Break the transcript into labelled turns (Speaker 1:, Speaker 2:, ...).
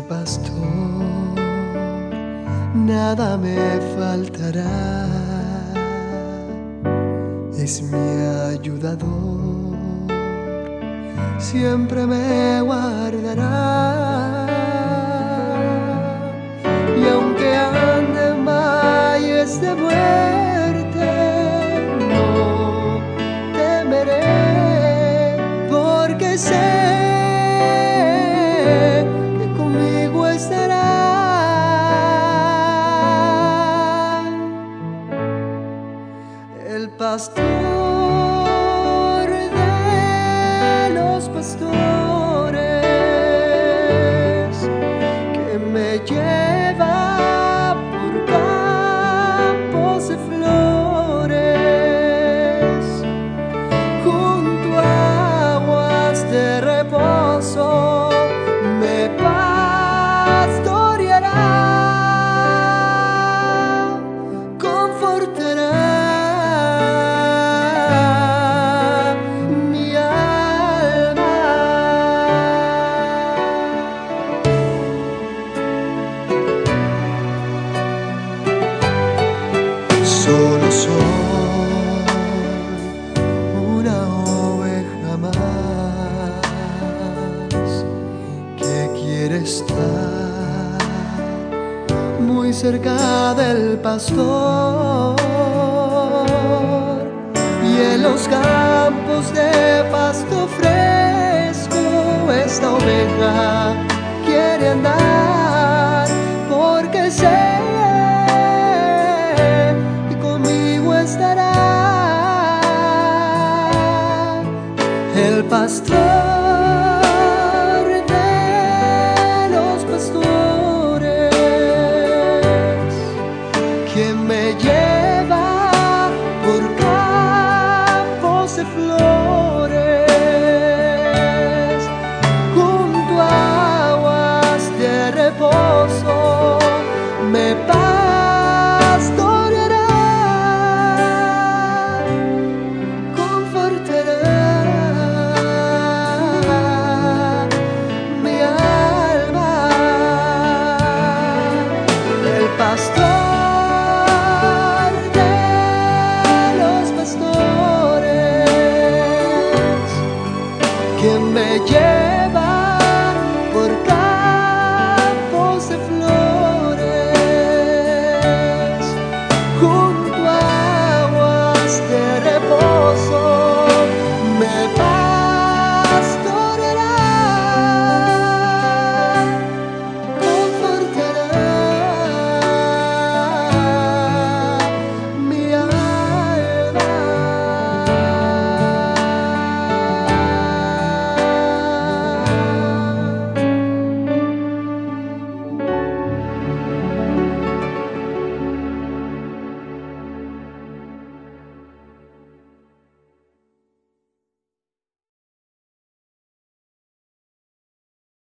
Speaker 1: pastor, nada me faltará. Es mi ayudador, siempre me guardará. Y aunque ande en valles de muerte, no temeré, porque sé que conmigo estará. El pastor de los pastores, que me lleva por campos de flores, junto a aguas de reposo, me pastoreará, confortará mi alma. Solo soy una oveja más que quiere estar muy cerca del pastor, y en los campos de pasto fresco esta oveja quiere andar, porque sé que conmigo estará. El pastor de los pastores, quien me lleva por campos de flores, junto a aguas de reposo, me pastoreará, confortará mi alma. El pastor